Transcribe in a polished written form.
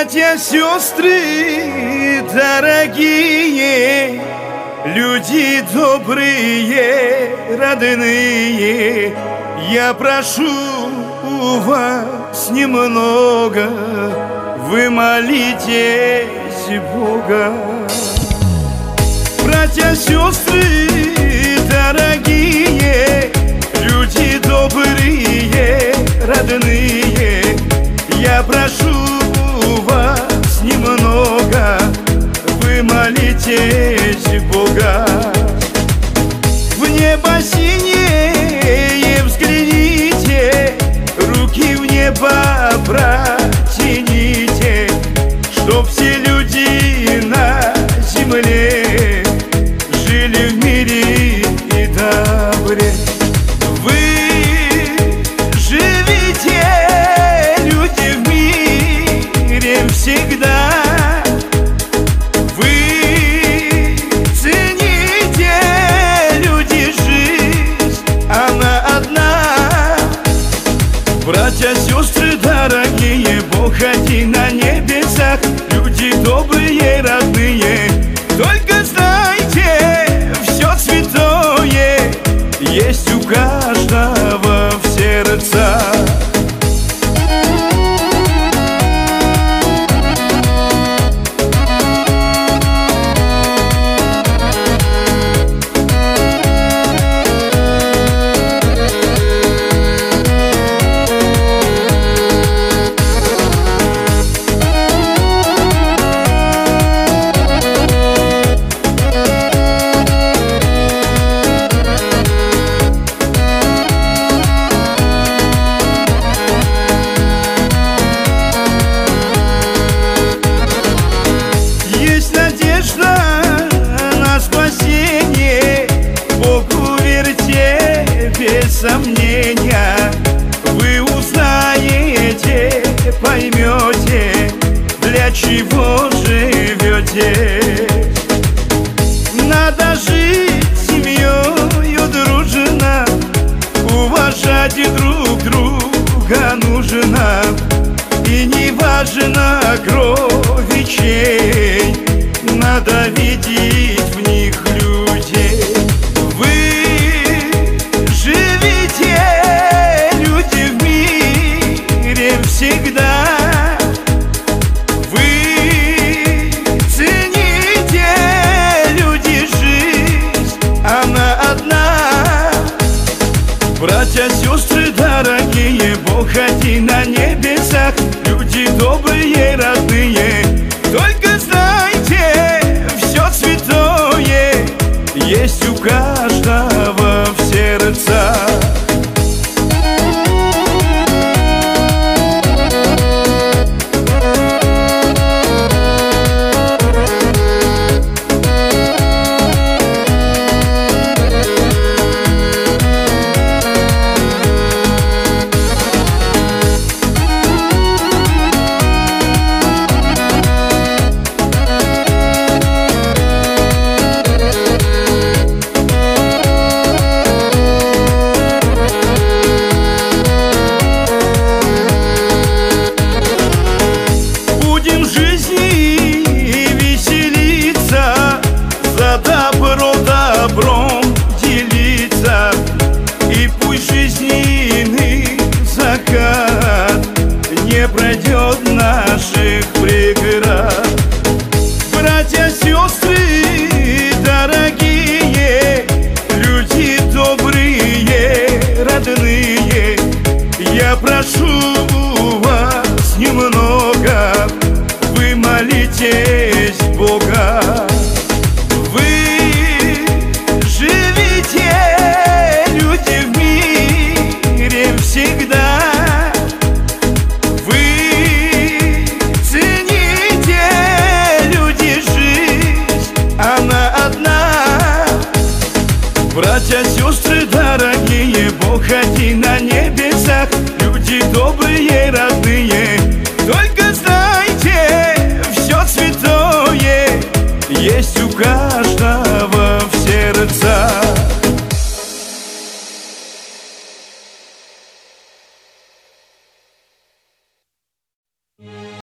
Братья, сестры, дорогие, люди добрые, родные, я прошу у вас немного, вы молитесь Бога. Братья, сестры, дорогие, люди добрые, родные, я прошу у вас немного, вы молитесь Бога. В небо синее взгляните, руки в небо протяните, чтоб все люди на земле жили в мире и добре. Вы живите, люди, в мире всегда. Вы цените, люди, жизнь, она одна. Братья, сестры, дорогие, Бог один на небесах, люди добрые, родные, только знайте, все святое есть у каждого в сердцах. Без сомнения вы узнаете, поймете, для чего живете. Надо жить семьёю дружно, уважать друг друга нужно, и не важно крови чей, надо видеть в них людей. Вы живите, люди, в мире всегда. Вы цените, люди, жизнь, она одна. Братья, сестры, дорогие, Бог один на небесах, люди добрые, родные, только знайте, все святое есть у каждого в сердцах. Добром делиться, и пусть жизненный закат не пройдет наших преград. Братья, сестры, дорогие, люди добрые, родные, я прошу вас немного, вы молитесь Бога. Всегда вы цените, люди, жизнь, она одна. Братья, сестры, дорогие, Бог один на небесах, люди добрые,